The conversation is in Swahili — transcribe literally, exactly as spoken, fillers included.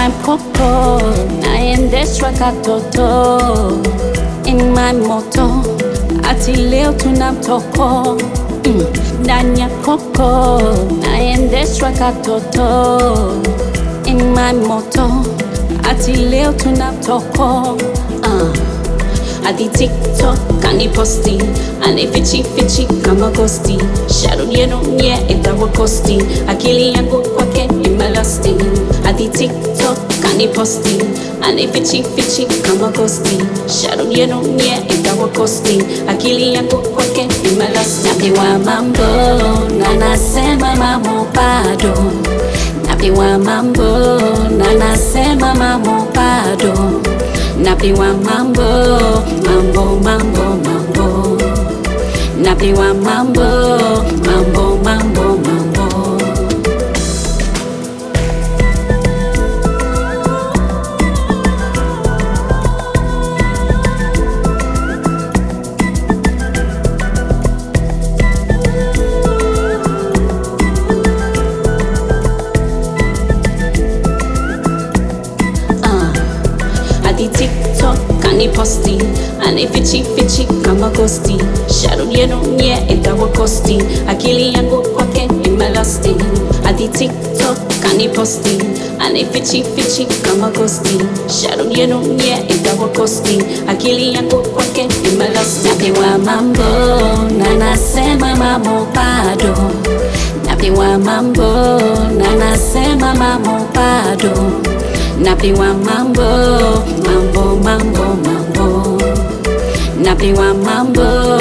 mkopo naendeshwa katoto in my moto, ati leo tuna mtoko mm. Ndani ya koko naendeshwa katoto in my moto, ati leo tuna mtoko uh. Adi TikTok kani posti ane fichi fichi kama ghosti, sharudie nye itawa kosti, akili yangu kwake imelasti. Adi TikTok kani posti ane fichi fichi kama ghosti, sharudie nye itawa kosti, akili yangu kwake imelasti. Napewa mambo na nasema mambo bado, napewa mambo na nasema mambo bado, napewa mambo, mambo, mambo, mambo, napewa mambo, mambo, mambo, mambo. TikTok kani posti ane fichi fichi kama ghosti, sharudie nye itawa kosti, akili yangu kwake imelasti. Adi TikTok kani posti ane fichi fichi kama ghosti, sharudie nye itawa kosti, akili yangu kwake imelasti. Napewa mambo na nasema mambo bado, napewa mambo na nasema mambo bado, napewa mambo, mambo, mambo, mambo, napewa mambo.